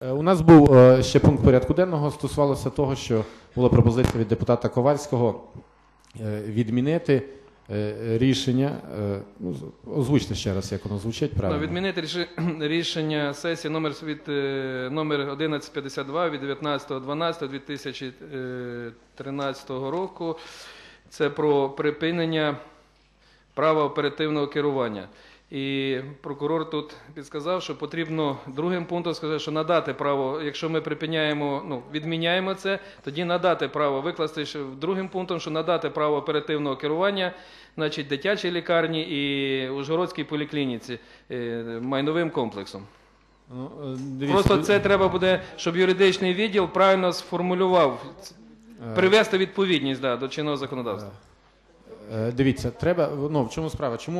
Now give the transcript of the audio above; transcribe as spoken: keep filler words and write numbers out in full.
У нас був е, ще пункт порядку денного, стосувалося того, що була пропозиція від депутата Ковальського е, відмінити е, рішення, е, ну, озвучте ще раз, як воно звучить правильно. Ну, відмінити ріши- рішення сесії номер, від, е, номер одинадцять п'ятдесят два від дев'ятнадцятого дванадцятого дві тисячі тринадцятого року. Це про припинення права оперативного керування. І прокурор тут підсказав, що потрібно другим пунктом сказати, що надати право, якщо ми припиняємо, ну, відміняємо це, тоді надати право, викласти що другим пунктом, що надати право оперативного керування, значить, дитячій лікарні і Ужгородській поліклініці е, майновим комплексом. Ну, е, дивіться, Просто тут- це треба буде, щоб юридичний відділ правильно сформулював, привести відповідність да, до чинного законодавства. Е, Дивіться, треба, ну, в чому справа? Чому